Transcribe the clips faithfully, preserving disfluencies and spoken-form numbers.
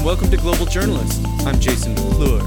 and welcome to Global Journalist. I'm Jason McClure.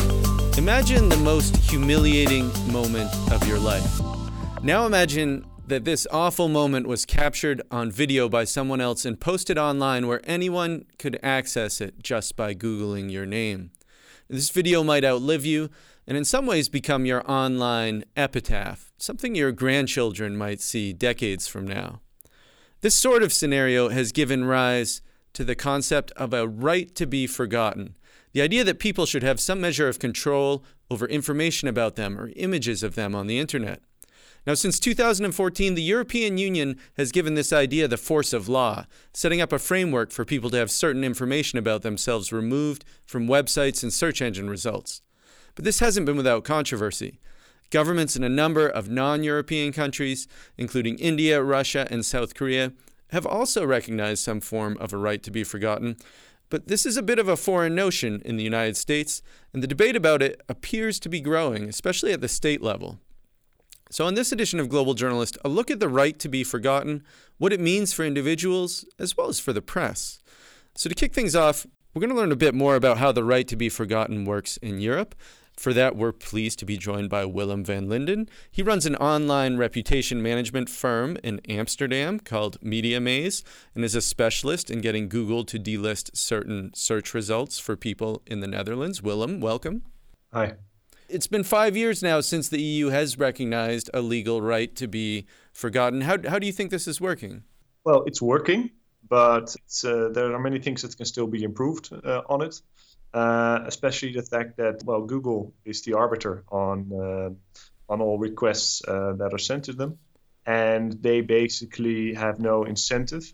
Imagine the most humiliating moment of your life. Now imagine that this awful moment was captured on video by someone else and posted online where anyone could access it just by Googling your name. This video might outlive you and in some ways become your online epitaph, something your grandchildren might see decades from now. This sort of scenario has given rise to the concept of a right to be forgotten, the idea that people should have some measure of control over information about them or images of them on the internet. Now, since two thousand fourteen, the European Union has given this idea the force of law, setting up a framework for people to have certain information about themselves removed from websites and search engine results. But this hasn't been without controversy. Governments in a number of non-European countries, including India, Russia, and South Korea, have also recognized some form of a right to be forgotten. But this is a bit of a foreign notion in the United States, and the debate about it appears to be growing, especially at the state level. So in this edition of Global Journalist, a look at the right to be forgotten, what it means for individuals, as well as for the press. So to kick things off, we're going to learn a bit more about how the right to be forgotten works in Europe. For that, we're pleased to be joined by Willem van Linden. He runs an online reputation management firm in Amsterdam called Media Maze and is a specialist in getting Google to delist certain search results for people in the Netherlands. Willem, welcome. Hi. It's been five years now since the E U has recognized a legal right to be forgotten. How, how do you think this is working? Well, it's working, but it's, uh, there are many things that can still be improved uh, on it. Uh, especially the fact that, well, Google is the arbiter on uh, on all requests uh, that are sent to them, and they basically have no incentive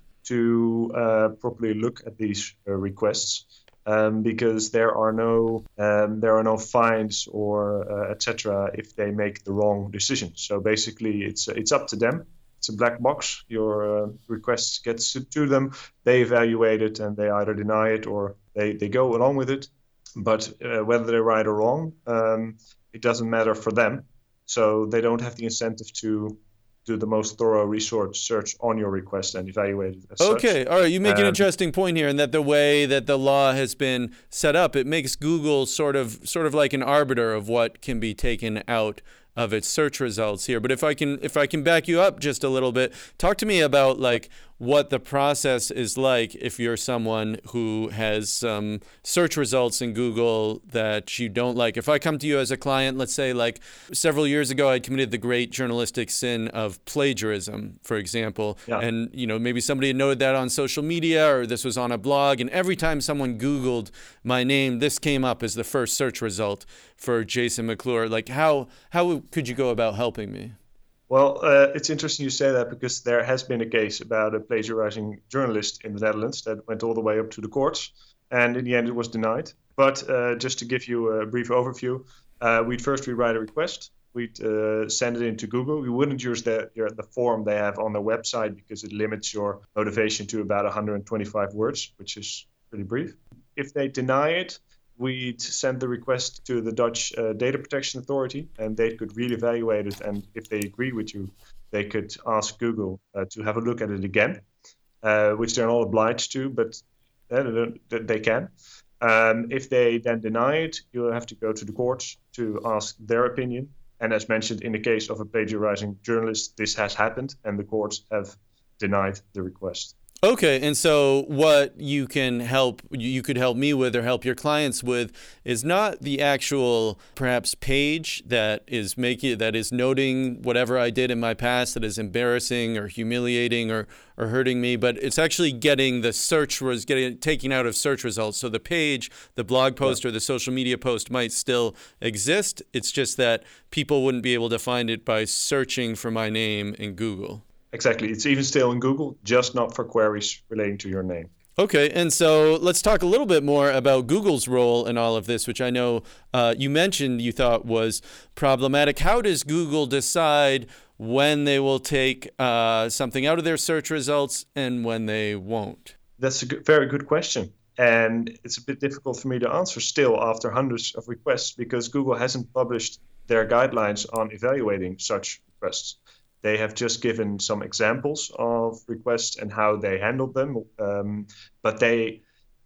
to uh, properly look at these uh, requests um, because there are no um, there are no fines or uh, et cetera if they make the wrong decision. So basically, it's it's up to them. It's a black box. Your uh, request gets to them. They evaluate it and they either deny it or they, they go along with it. But uh, whether they're right or wrong, um, it doesn't matter for them. So they don't have the incentive to do the most thorough research search on your request and evaluate it as Okay, such. all right. You make an Um, interesting point here, in that the way that the law has been set up, it makes Google sort of sort of like an arbiter of what can be taken out of its search results here. But if I can if I can back you up just a little bit, talk to me about like what the process is like if you're someone who has some um, search results in Google that you don't like. If I come to you as a client, let's say like several years ago, I committed the great journalistic sin of plagiarism, for example. Yeah. And, you know, maybe somebody had noted that on social media or this was on a blog. And every time someone Googled my name, this came up as the first search result for Jason McClure. Like how, how could you go about helping me? Well, uh, it's interesting you say that because there has been a case about a plagiarizing journalist in the Netherlands that went all the way up to the courts, and in the end it was denied. But uh, just to give you a brief overview, uh, we'd first rewrite a request. We'd uh, send it into Google. We wouldn't use the, your, the form they have on their website because it limits your motivation to about one hundred twenty-five words, which is pretty brief. If they deny it, we'd send the request to the Dutch uh, Data Protection Authority, and they could really evaluate it. And if they agree with you, they could ask Google uh, to have a look at it again, uh, which they're not obliged to, but uh, they can. Um, if they then deny it, you'll have to go to the courts to ask their opinion. And as mentioned, in the case of a plagiarizing journalist, this has happened, and the courts have denied the request. Okay, and so what you can help, you could help me with or help your clients with is not the actual perhaps page that is making, that is noting whatever I did in my past that is embarrassing or humiliating or, or hurting me, but it's actually getting the search was getting taken out of search results. So the page, the blog post or the social media post might still exist. It's just that people wouldn't be able to find it by searching for my name in Google. Exactly. It's even still in Google, just not for queries relating to your name. Okay, and so let's talk a little bit more about Google's role in all of this, which I know uh, you mentioned you thought was problematic. How does Google decide when they will take uh, something out of their search results and when they won't? That's a good, very good question. And it's a bit difficult for me to answer still after hundreds of requests because Google hasn't published their guidelines on evaluating such requests. They have just given some examples of requests and how they handled them. Um, but they,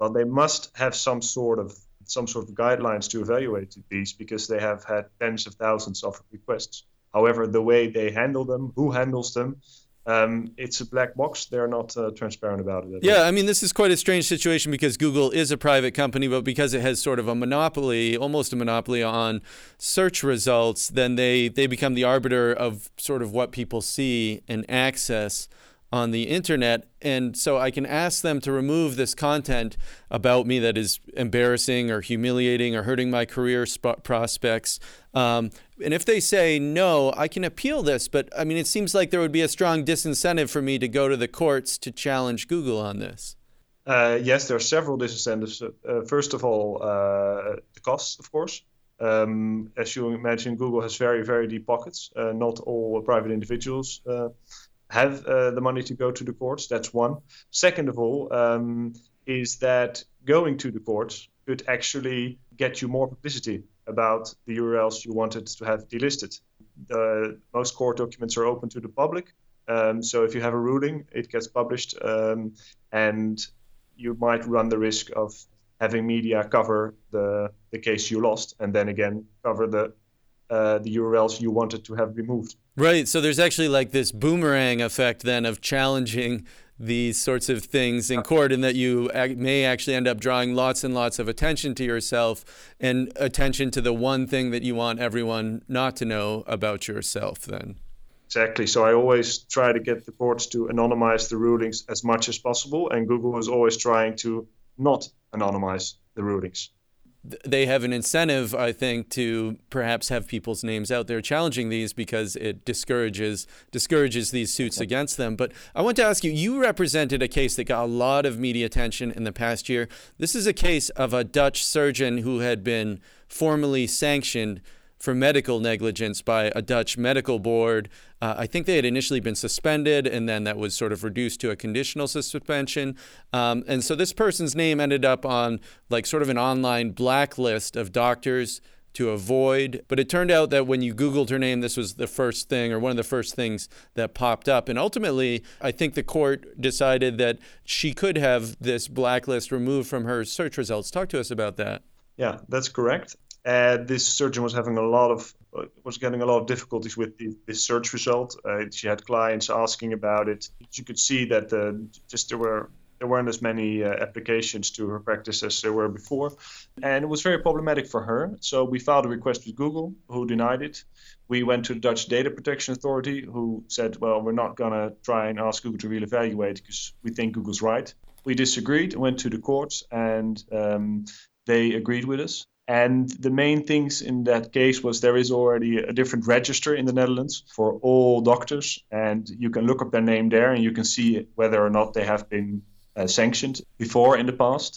Well, they must have some sort of some sort of guidelines to evaluate these because they have had tens of thousands of requests. However, the way they handle them, who handles them, um, it's a black box. They're not uh, transparent about it. Yeah, I mean, this is quite a strange situation because Google is a private company, but because it has sort of a monopoly, almost a monopoly on search results, then they, they become the arbiter of sort of what people see and access on the internet. And so I can ask them to remove this content about me that is embarrassing or humiliating or hurting my career sp- prospects. Um, and if they say no, I can appeal this. But I mean, it seems like there would be a strong disincentive for me to go to the courts to challenge Google on this. Uh, yes, there are several disincentives. Uh, first of all, uh, the costs, of course. Um, as you imagine, Google has very, very deep pockets. Uh, not all private individuals uh, have uh, the money to go to the courts. That's one. Second of all, um, is that going to the courts could actually get you more publicity about the U R Ls you wanted to have delisted. The, most court documents are open to the public. Um, so if you have a ruling, it gets published, um, and you might run the risk of having media cover the, the case you lost, and then again cover the uh, the U R Ls you wanted to have removed. Right. So there's actually like this boomerang effect then of challenging these sorts of things in court, and that you may actually end up drawing lots and lots of attention to yourself and attention to the one thing that you want everyone not to know about yourself then. Exactly. So I always try to get the courts to anonymize the rulings as much as possible, and Google is always trying to not anonymize the rulings. They have an incentive, I think, to perhaps have people's names out there challenging these because it discourages discourages these suits against them. But I want to ask you, you represented a case that got a lot of media attention in the past year. This is a case of a Dutch surgeon who had been formally sanctioned for medical negligence by a Dutch medical board. Uh, I think they had initially been suspended, and then that was sort of reduced to a conditional suspension. Um, and so this person's name ended up on like sort of an online blacklist of doctors to avoid. But it turned out that when you Googled her name, this was the first thing or one of the first things that popped up. And ultimately, I think the court decided that she could have this blacklist removed from her search results. Talk to us about that. Yeah, that's correct. Uh, this surgeon was having a lot of uh, was getting a lot of difficulties with the, this search result. Uh, she had clients asking about it. You could see that uh, just there were there weren't as many uh, applications to her practice as there were before, and it was very problematic for her. So we filed a request with Google, who denied it. We went to the Dutch Data Protection Authority, who said, "Well, we're not gonna try and ask Google to re-evaluate because we think Google's right." We disagreed and went to the courts, and um, they agreed with us. And the main things in that case was there is already a different register in the Netherlands for all doctors, and you can look up their name there and you can see whether or not they have been uh, sanctioned before in the past.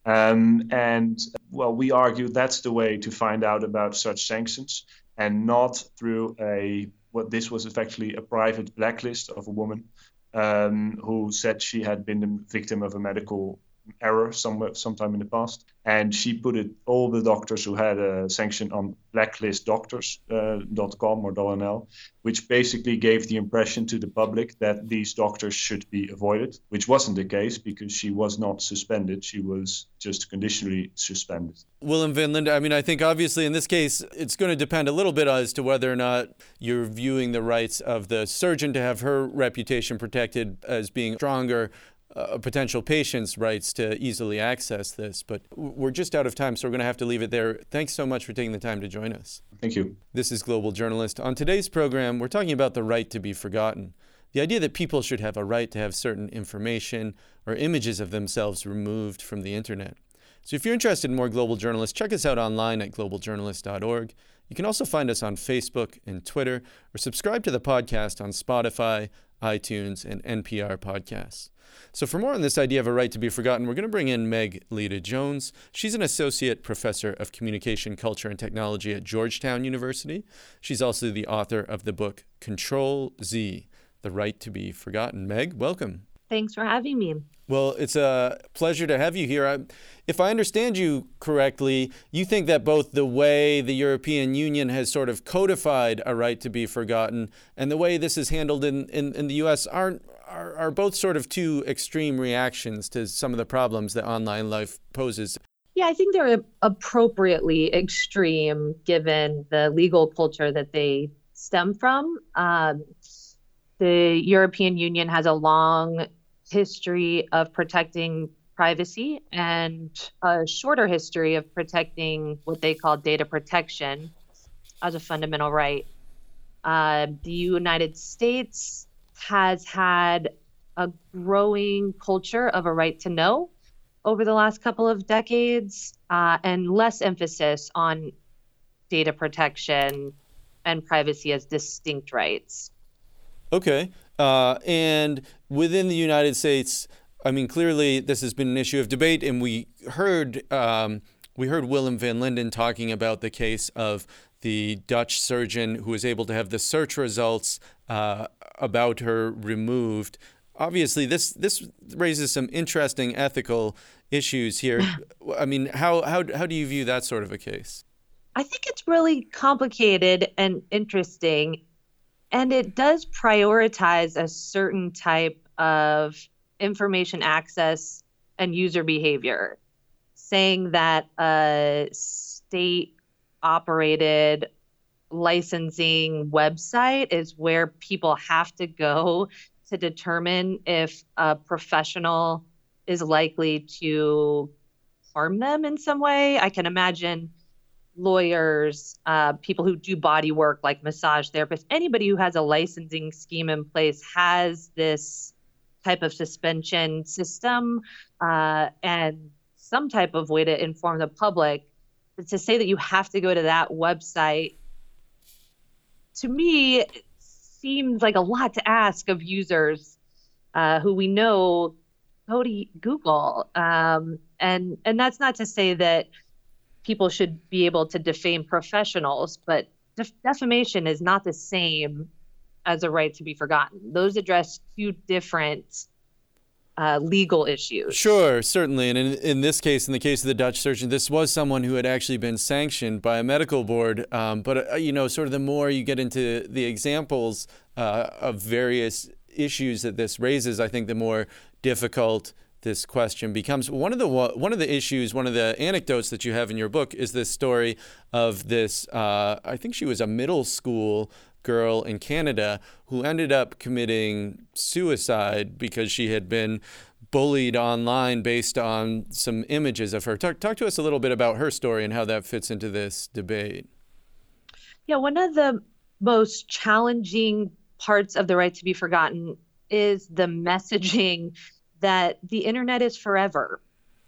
Um, and well, we argue that's the way to find out about such sanctions, and not through a what this was effectively a private blacklist of a woman um, who said she had been the victim of a medical error somewhere sometime in the past, and she put it all the doctors who had a sanction on blacklist doctors dot com uh, or .nl, which basically gave the impression to the public that these doctors should be avoided, which wasn't the case because she was not suspended. She was just conditionally suspended. Willem Vinland, I mean, I think obviously in this case, it's going to depend a little bit as to whether or not you're viewing the rights of the surgeon to have her reputation protected as being stronger, Uh, potential patients' rights to easily access this. But we're just out of time, so we're going to have to leave it there. Thanks so much for taking the time to join us. Thank you. This is Global Journalist. On today's program, we're talking about the right to be forgotten. The idea that people should have a right to have certain information or images of themselves removed from the internet. So if you're interested in more Global Journalist, check us out online at global journalist dot org. You can also find us on Facebook and Twitter, or subscribe to the podcast on Spotify, iTunes, and N P R podcasts. So for more on this idea of a right to be forgotten, we're going to bring in Meg Leda Jones. She's an associate professor of communication, culture, and technology at Georgetown University. She's also the author of the book Control Z, The Right to be Forgotten. Meg, welcome. Thanks for having me. Well, it's a pleasure to have you here. I, if I understand you correctly, you think that both the way the European Union has sort of codified a right to be forgotten and the way this is handled in, in, in the U S aren't are, are both sort of two extreme reactions to some of the problems that online life poses. Yeah, I think they're appropriately extreme given the legal culture that they stem from. Um, the European Union has a long history of protecting privacy and a shorter history of protecting what they call data protection as a fundamental right. Uh, the United States has had a growing culture of a right to know over the last couple of decades, uh, and less emphasis on data protection and privacy as distinct rights. Okay. Uh, and within the United States, I mean, clearly this has been an issue of debate, and we heard um, we heard Willem van Linden talking about the case of the Dutch surgeon who was able to have the search results uh, about her removed. Obviously, this this raises some interesting ethical issues here. I mean, how how how do you view that sort of a case? I think it's really complicated and interesting, and it does prioritize a certain type of information access and user behavior, saying that a state-operated licensing website is where people have to go to determine if a professional is likely to harm them in some way. I can imagine lawyers, uh, people who do body work like massage therapists, anybody who has a licensing scheme in place has this type of suspension system uh, and some type of way to inform the public. But to say that you have to go to that website, to me, it seems like a lot to ask of users uh, who we know go to Google. Um, and, and that's not to say that people should be able to defame professionals, but def- defamation is not the same as a right to be forgotten. Those address two different uh, legal issues. Sure, certainly. And in, in this case, in the case of the Dutch surgeon, this was someone who had actually been sanctioned by a medical board. Um, but, uh, you know, sort of the more you get into the examples uh, of various issues that this raises, I think the more difficult this question becomes. One of the one of the issues, one of the anecdotes that you have in your book is this story of this, uh, I think she was a middle school girl in Canada who ended up committing suicide because she had been bullied online based on some images of her. Talk, talk to us a little bit about her story and how that fits into this debate. Yeah, one of the most challenging parts of the right to be forgotten is the messaging that the internet is forever.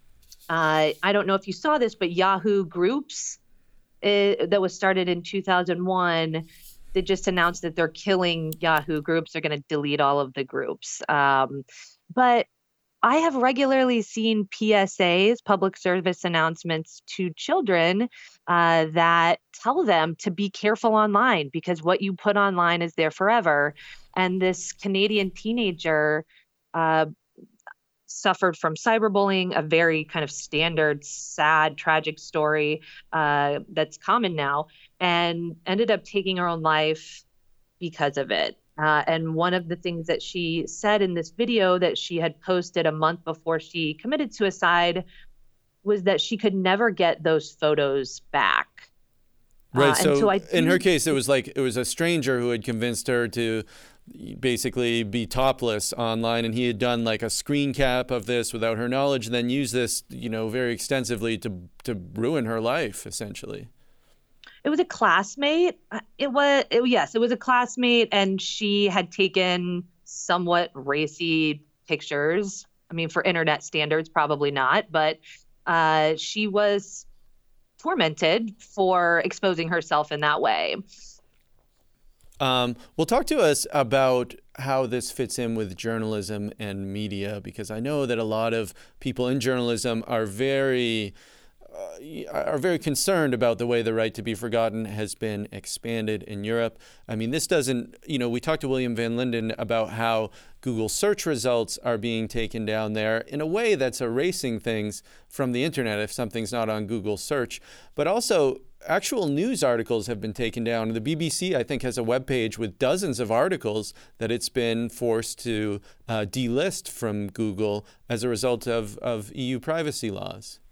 Uh, I don't know if you saw this, but Yahoo Groups uh, that was started in two thousand one, they just announced that they're killing Yahoo Groups. They're going to delete all of the groups. Um, but I have regularly seen P S As, public service announcements to children uh, that tell them to be careful online because what you put online is there forever. And this Canadian teenager uh, suffered from cyberbullying, a very kind of standard, sad, tragic story uh, that's common now, and ended up taking her own life because of it. Uh, and one of the things that she said in this video that she had posted a month before she committed suicide was that she could never get those photos back. Right. Uh, so, so I in her case, it was like it was a stranger who had convinced her to basically be topless online, and he had done like a screen cap of this without her knowledge, and then used this, you know, very extensively to to ruin her life, essentially. It was a classmate. It was it, yes, it was a classmate, and she had taken somewhat racy pictures. I mean, for internet standards, probably not, but uh, she was tormented for exposing herself in that way. Um, well, talk to us about how this fits in with journalism and media, because I know that a lot of people in journalism are very uh, are very concerned about the way the right to be forgotten has been expanded in Europe. I mean, this doesn't, you know, we talked to William van Linden about how Google search results are being taken down there in a way that's erasing things from the internet if something's not on Google search. But also, actual news articles have been taken down. The B B C, I think, has a webpage with dozens of articles that it's been forced to uh, delist from Google as a result of, of E U privacy laws.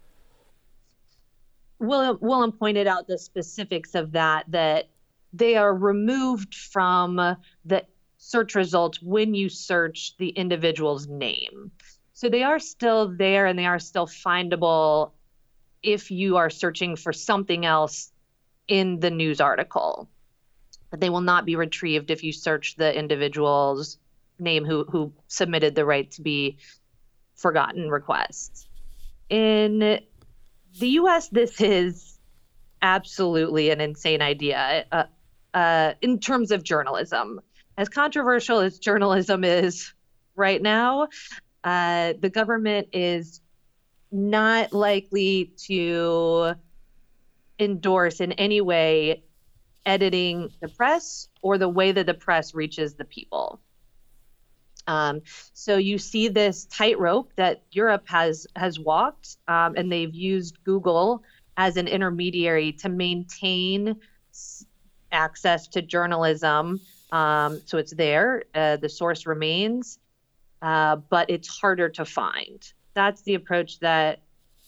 William, William pointed out the specifics of that, that they are removed from the search results when you search the individual's name. So they are still there and they are still findable if you are searching for something else in the news article. But they will not be retrieved if you search the individual's name who, who submitted the right to be forgotten request. In the U S, this is absolutely an insane idea uh, uh, in terms of journalism. As controversial as journalism is right now, uh, the government is not likely to endorse in any way editing the press or the way that the press reaches the people. Um, so you see this tightrope that Europe has has walked, um, and they've used Google as an intermediary to maintain s- access to journalism. Um, so it's there, uh, the source remains, uh, but it's harder to find. That's the approach that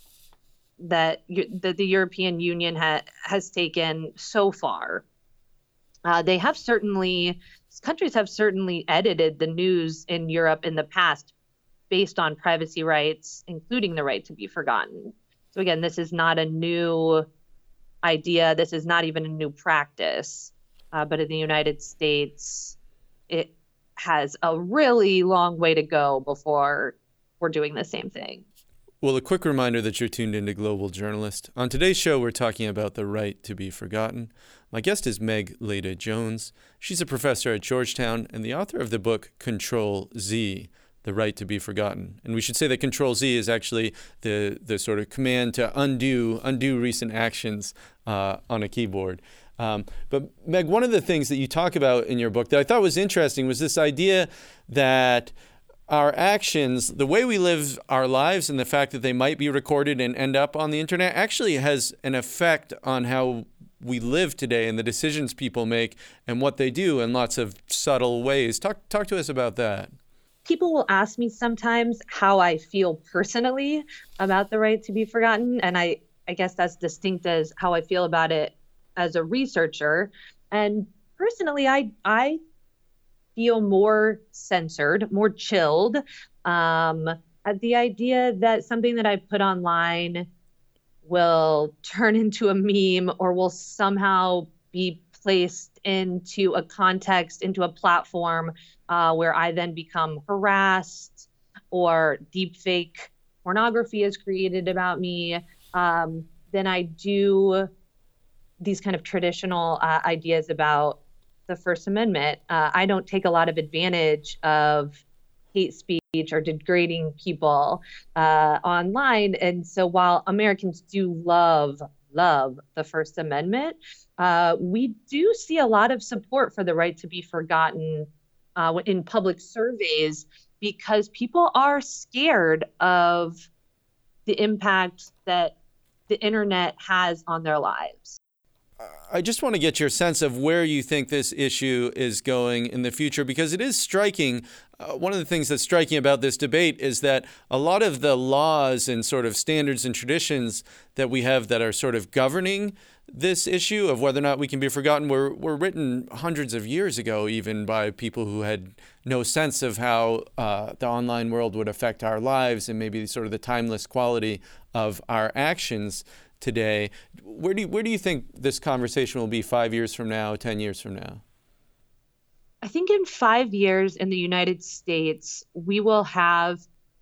that, you, that the European Union ha- has taken so far. Uh, they have certainly, countries have certainly edited the news in Europe in the past based on privacy rights, including the right to be forgotten. So again, this is not a new idea. This is not even a new practice. Uh, but in the United States, it has a really long way to go before we're doing the same thing. Well, a quick reminder that you're tuned into Global Journalist. On today's show, we're talking about the right to be forgotten. My guest is Meg Leda Jones. She's a professor at Georgetown and the author of the book Control Z, The Right to be Forgotten. And we should say that Control Z is actually the, the sort of command to undo, undo recent actions uh, on a keyboard. Um, but Meg, one of the things that you talk about in your book that I thought was interesting was this idea that our actions, the way we live our lives and the fact that they might be recorded and end up on the internet actually has an effect on how we live today and the decisions people make and what they do in lots of subtle ways. Talk talk to us about that. People will ask me sometimes how I feel personally about the right to be forgotten. And I, I guess that's distinct as how I feel about it as a researcher. And personally, I I feel more censored, more chilled um, at the idea that something that I put online will turn into a meme or will somehow be placed into a context, into a platform uh, where I then become harassed or deepfake pornography is created about me. Um, then I do these kind of traditional uh, ideas about the First Amendment. Uh, I don't take a lot of advantage of hate speech or degrading people uh, online. And so while Americans do love, love the First Amendment, uh, we do see a lot of support for the right to be forgotten uh, in public surveys because people are scared of the impact that the internet has on their lives. I just want to get your sense of where you think this issue is going in the future, because it is striking. Uh, one of the things that's striking about this debate is that a lot of the laws and sort of standards and traditions that we have that are sort of governing this issue of whether or not we can be forgotten were, were written hundreds of years ago, even by people who had no sense of how uh, the online world would affect our lives and maybe sort of the timeless quality of our actions today. Where do you, where do you think this conversation will be five years from now, ten years from now? I think in five years in the United States, we will have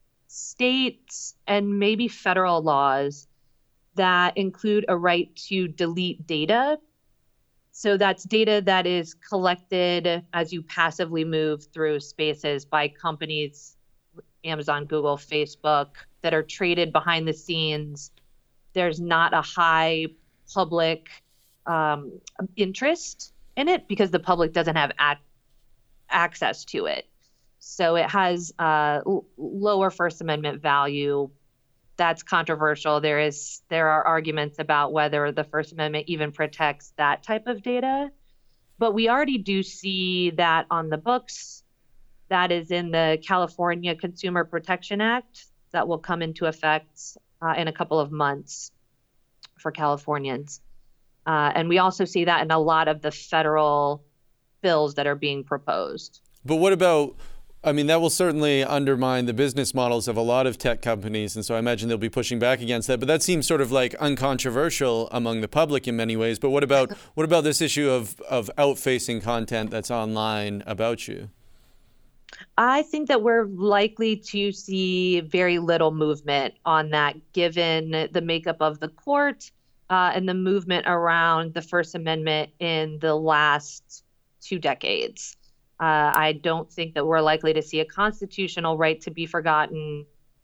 states and maybe federal laws that include a right to delete data. So that's data that is collected as you passively move through spaces by companies, Amazon, Google, Facebook, that are traded behind the scenes. There's not a high public um, interest in it because the public doesn't have ac- access to it. So it has uh, l- lower First Amendment value that's controversial. There is there are arguments about whether the First Amendment even protects that type of data. But we already do see that on the books. That is in the California Consumer Protection Act that will come into effect uh, in a couple of months for Californians. Uh, and we also see that in a lot of the federal bills that are being proposed. But what about, I mean, that will certainly undermine the business models of a lot of tech companies. And so I imagine they'll be pushing back against that. But that seems sort of like uncontroversial among the public in many ways. But what about what about this issue of, of out-facing content that's online about you? I think that we're likely to see very little movement on that, given the makeup of the court uh, and the movement around the First Amendment in the last two decades. Uh, I don't think that we're likely to see a constitutional right to be forgotten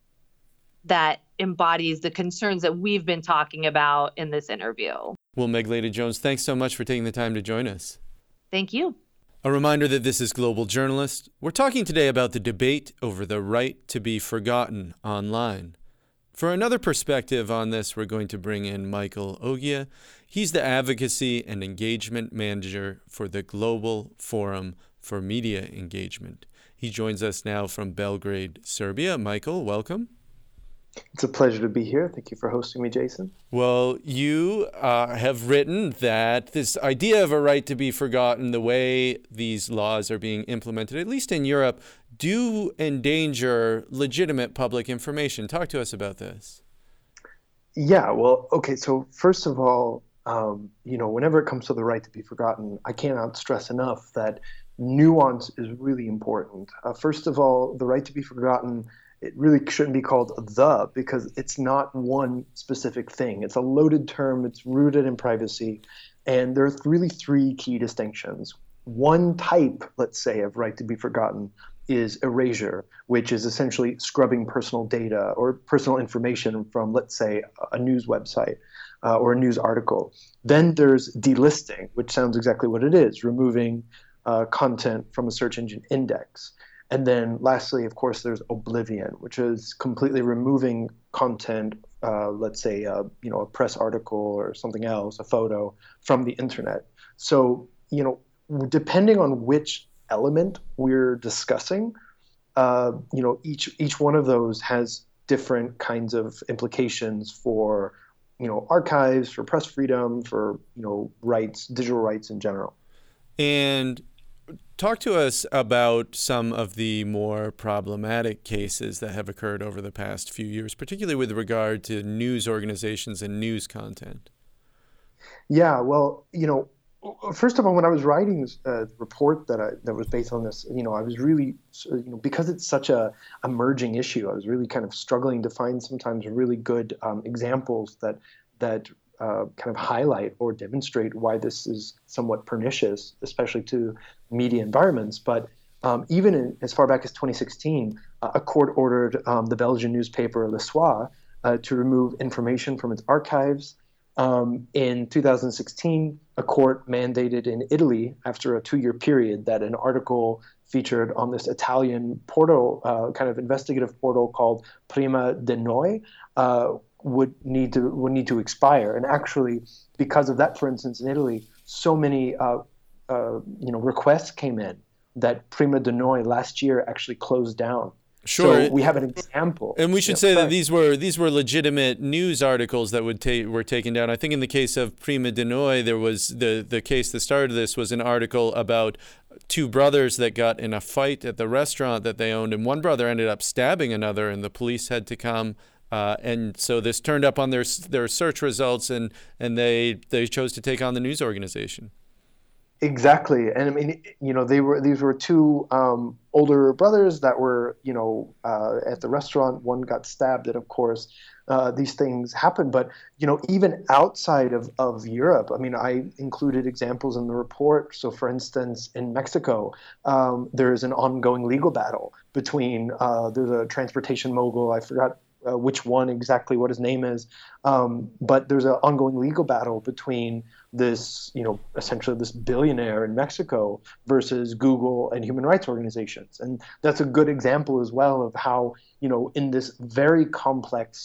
that embodies the concerns that we've been talking about in this interview. Well, Meg Lada-Jones, thanks so much for taking the time to join us. Thank you. A reminder that this is Global Journalist. We're talking today about the debate over the right to be forgotten online. For another perspective on this, we're going to bring in Michael Ogia. He's the Advocacy and Engagement Manager for the Global Forum for Media Engagement. He joins us now from Belgrade, Serbia. Michael, welcome. It's a pleasure to be here. Thank you for hosting me, Jason. Well, you uh, have written that this idea of a right to be forgotten, the way these laws are being implemented, at least in Europe, do endanger legitimate public information. Talk to us about this. Yeah, well, okay, so first of all, um, you know, whenever it comes to the right to be forgotten, I cannot stress enough that nuance is really important. Uh, first of all, the right to be forgotten, it really shouldn't be called the, because it's not one specific thing. It's a loaded term. It's rooted in privacy. And there are really three key distinctions. One type, let's say, of right to be forgotten is erasure, which is essentially scrubbing personal data or personal information from, let's say, a news website uh, or a news article. Then there's delisting, which sounds exactly what it is, removing uh, content from a search engine index. And then lastly, of course, there's oblivion, which is completely removing content, uh, let's say, uh, you know, a press article or something else, a photo, from the internet. So, you know, depending on which element we're discussing, uh, you know, each each one of those has different kinds of implications for, you know, archives, for press freedom, for, you know, rights, digital rights in general. And talk to us about some of the more problematic cases that have occurred over the past few years, particularly with regard to news organizations and news content. Yeah, well, you know, first of all, when I was writing this uh, report that I, that was based on this, you know, I was really, you know, because it's such a emerging issue, I was really kind of struggling to find sometimes really good um, examples that that uh, kind of highlight or demonstrate why this is somewhat pernicious, especially to media environments. But um, even in, as far back as twenty sixteen, uh, a court ordered um, the Belgian newspaper Le Soir uh, to remove information from its archives. Um, in two thousand sixteen, a court mandated in Italy, after a two-year period, that an article featured on this Italian portal, uh, kind of investigative portal called Prima di Noi, uh, would need to would need to expire. And actually, because of that, for instance, in Italy, so many uh, uh, you know requests came in that Prima di Noi last year actually closed down. Sure. So we have an example. And we should yeah, say right. that these were these were legitimate news articles that would ta- were taken down. I think in the case of Prima di Noi, there was the, the case that started this was an article about two brothers that got in a fight at the restaurant that they owned, and one brother ended up stabbing another, and the police had to come. Uh, and so this turned up on their their search results, and, and they they chose to take on the news organization. Exactly, and I mean, you know, they were these were two um, older brothers that were, you know, uh, at the restaurant. One got stabbed, and of course, uh, these things happen. But you know, even outside of, of Europe, I mean, I included examples in the report. So, for instance, in Mexico, um, there is an ongoing legal battle between uh, there's a transportation mogul. I forgot. Uh, which one exactly, what his name is. Um, but there's an ongoing legal battle between this, you know, essentially this billionaire in Mexico versus Google and human rights organizations. And that's a good example as well of how, you know, in this very complex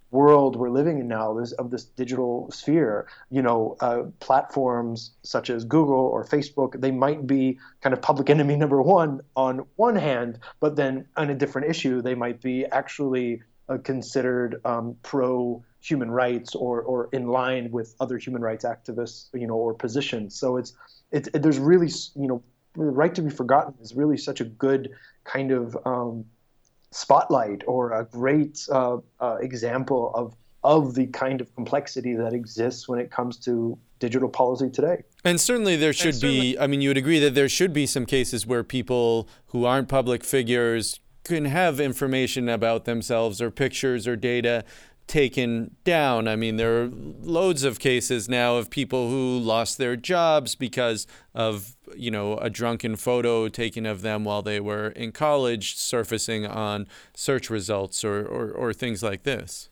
world we're living in now, this, of this digital sphere, you know, uh, platforms such as Google or Facebook, they might be kind of public enemy number one on one hand, but then on a different issue, they might be actually uh, considered um, pro human rights or or in line with other human rights activists, you know, or positions. So it's it, it there's really, you know, the right to be forgotten is really such a good kind of um, spotlight or a great uh, uh, example of of the kind of complexity that exists when it comes to digital policy today. And certainly there should certainly- be, I mean, you would agree that there should be some cases where people who aren't public figures can have information about themselves or pictures or data taken down. I mean, there are loads of cases now of people who lost their jobs because of, you know, a drunken photo taken of them while they were in college surfacing on search results or, or, or things like this.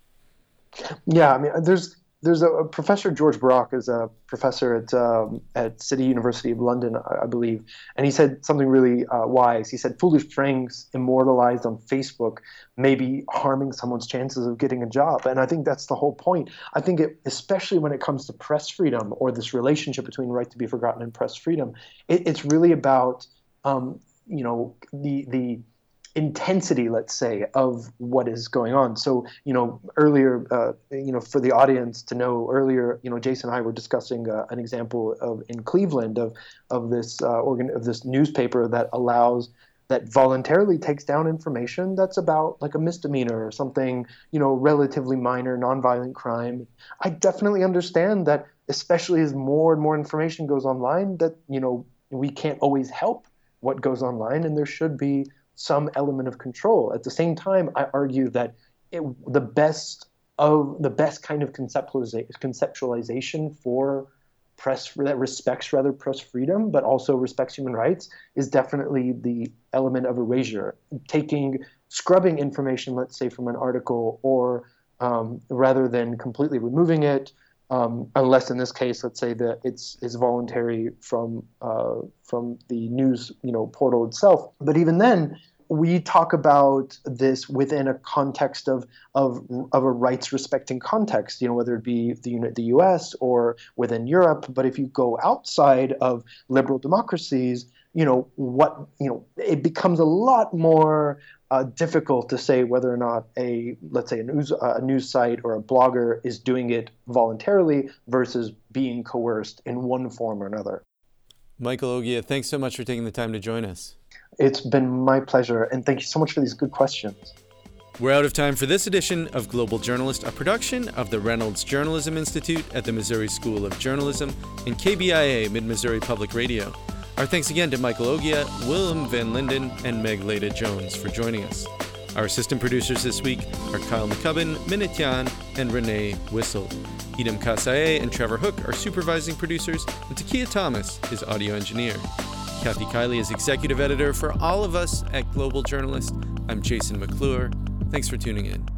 Yeah, I mean, there's there's a, a professor, George Brock, is a professor at um, at City University of London, I, I believe, and he said something really uh, wise. He said, "Foolish pranks immortalized on Facebook may be harming someone's chances of getting a job," and I think that's the whole point. I think, it, especially when it comes to press freedom or this relationship between right to be forgotten and press freedom, it, it's really about um, you know the the. intensity, let's say, of what is going on. So, you know, earlier, uh, you know, for the audience to know, earlier, you know, Jason and I were discussing uh, an example of in Cleveland of of this uh, organ of this newspaper that allows that voluntarily takes down information that's about like a misdemeanor or something, you know, relatively minor, nonviolent crime. I definitely understand that, especially as more and more information goes online, that, you know, we can't always help what goes online, and there should be some element of control. At the same time, I argue that it, the best of the best kind of conceptualiza- conceptualization for press that respects rather press freedom, but also respects human rights, is definitely the element of erasure, taking scrubbing information, let's say, from an article, or um, rather than completely removing it. Um, unless in this case, let's say that it's is voluntary from uh, from the news, you know, portal itself. But even then, we talk about this within a context of of of a rights respecting context, you know, whether it be the the U S or within Europe. But if you go outside of liberal democracies, you know, what you know, it becomes a lot more Uh, difficult to say whether or not a, let's say, a news uh, a news site or a blogger is doing it voluntarily versus being coerced in one form or another. Michael Ogia, thanks so much for taking the time to join us. It's been my pleasure, and thank you so much for these good questions. We're out of time for this edition of Global Journalist, a production of the Reynolds Journalism Institute at the Missouri School of Journalism and K B I A Mid-Missouri Public Radio. Our thanks again to Michael Ogia, Willem Van Linden, and Meg Leda Jones for joining us. Our assistant producers this week are Kyle McCubbin, Minit Yan, and Renee Whistle. Edom Kasaye and Trevor Hook are supervising producers, and Takia Thomas is audio engineer. Kathy Kiley is executive editor for all of us at Global Journalist. I'm Jason McClure. Thanks for tuning in.